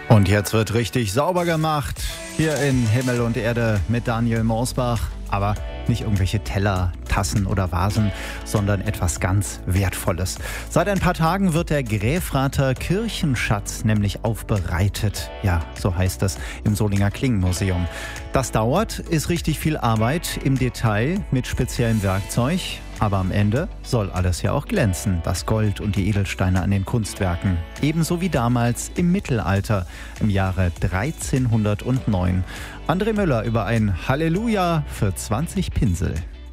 Und jetzt wird richtig sauber gemacht hier in Himmel und Erde mit Daniel Morsbach. Aber nicht irgendwelche Teller, Tassen oder Vasen, sondern etwas ganz Wertvolles. Seit ein paar Tagen wird der Gräfrather Kirchenschatz nämlich aufbereitet. Ja, so heißt es im Solinger Klingenmuseum. Das dauert, ist richtig viel Arbeit im Detail mit speziellem Werkzeug. Aber am Ende soll alles ja auch glänzen, das Gold und die Edelsteine an den Kunstwerken. Ebenso wie damals im Mittelalter, im Jahre 1309. André Müller über ein Halleluja für 20 Pinsel.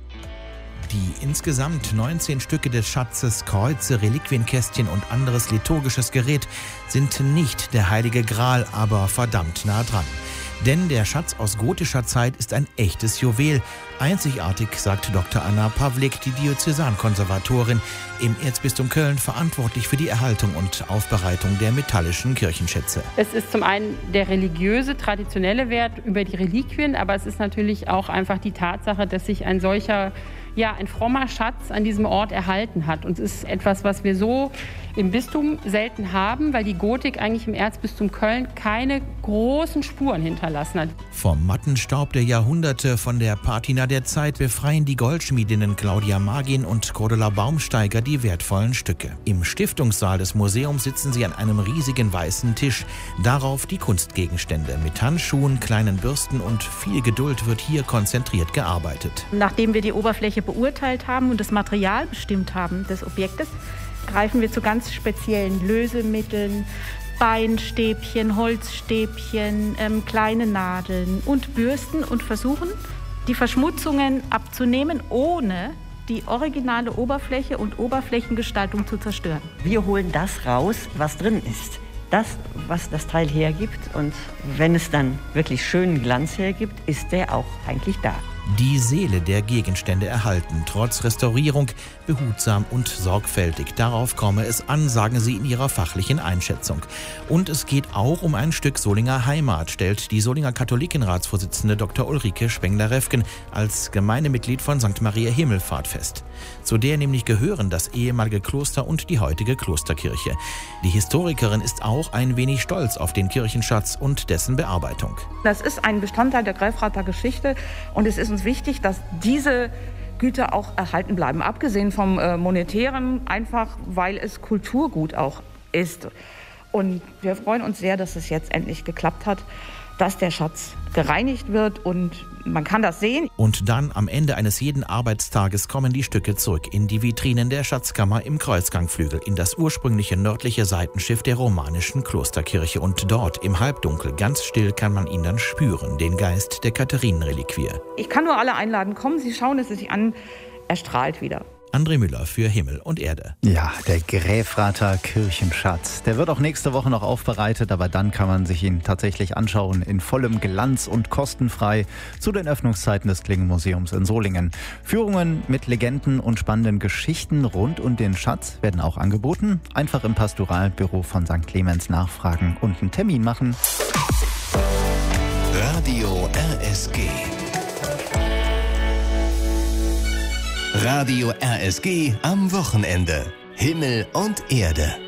Die insgesamt 19 Stücke des Schatzes, Kreuze, Reliquienkästchen und anderes liturgisches Gerät sind nicht der Heilige Gral, aber verdammt nah dran. Denn der Schatz aus gotischer Zeit ist ein echtes Juwel. Einzigartig, sagt Dr. Anna Pawlik, die Diözesankonservatorin im Erzbistum Köln, verantwortlich für die Erhaltung und Aufbereitung der metallischen Kirchenschätze. Es ist zum einen der religiöse, traditionelle Wert über die Reliquien, aber es ist natürlich auch einfach die Tatsache, dass sich ein solcher, ein frommer Schatz an diesem Ort erhalten hat. Und es ist etwas, was wir so im Bistum selten haben, weil die Gotik eigentlich im Erzbistum Köln keine großen Spuren hinterlassen hat. Vom Mattenstaub der Jahrhunderte, von der Patina der Zeit befreien die Goldschmiedinnen Claudia Magin und Cordula Baumsteiger die wertvollen Stücke. Im Stiftungssaal des Museums sitzen sie an einem riesigen weißen Tisch. Darauf die Kunstgegenstände. Mit Handschuhen, kleinen Bürsten und viel Geduld wird hier konzentriert gearbeitet. Nachdem wir die Oberfläche beurteilt haben und das Material bestimmt haben des Objektes, greifen wir zu ganz speziellen Lösemitteln, Beinstäbchen, Holzstäbchen, kleine Nadeln und Bürsten und versuchen, die Verschmutzungen abzunehmen, ohne die originale Oberfläche und Oberflächengestaltung zu zerstören. Wir holen das raus, was drin ist. Das, was das Teil hergibt. Und wenn es dann wirklich schönen Glanz hergibt, ist der auch eigentlich da. Die Seele der Gegenstände erhalten, trotz Restaurierung, behutsam und sorgfältig. Darauf komme es an, sagen sie in ihrer fachlichen Einschätzung. Und es geht auch um ein Stück Solinger Heimat, stellt die Solinger Katholikenratsvorsitzende Dr. Ulrike Spengler-Refken als Gemeindemitglied von St. Maria Himmelfahrt fest. Zu der nämlich gehören das ehemalige Kloster und die heutige Klosterkirche. Die Historikerin ist auch ein wenig stolz auf den Kirchenschatz und dessen Bearbeitung. Das ist ein Bestandteil der Gräfrather Geschichte und es ist uns wichtig, dass diese Güter auch erhalten bleiben. Abgesehen vom Monetären, einfach weil es Kulturgut auch ist. Und wir freuen uns sehr, dass es jetzt endlich geklappt hat, dass der Schatz gereinigt wird und man kann das sehen. Und dann am Ende eines jeden Arbeitstages kommen die Stücke zurück in die Vitrinen der Schatzkammer im Kreuzgangflügel, in das ursprüngliche nördliche Seitenschiff der romanischen Klosterkirche. Und dort im Halbdunkel, ganz still, kann man ihn dann spüren, den Geist der Katharinenreliquie. Ich kann nur alle einladen, kommen Sie, schauen es sich an, er strahlt wieder. André Müller für Himmel und Erde. Ja, der Gräfrather Kirchenschatz. Der wird auch nächste Woche noch aufbereitet, aber dann kann man sich ihn tatsächlich anschauen in vollem Glanz und kostenfrei zu den Öffnungszeiten des Klingenmuseums in Solingen. Führungen mit Legenden und spannenden Geschichten rund um den Schatz werden auch angeboten. Einfach im Pastoralbüro von St. Clemens nachfragen und einen Termin machen. Radio RSG. Radio RSG am Wochenende. Himmel und Erde.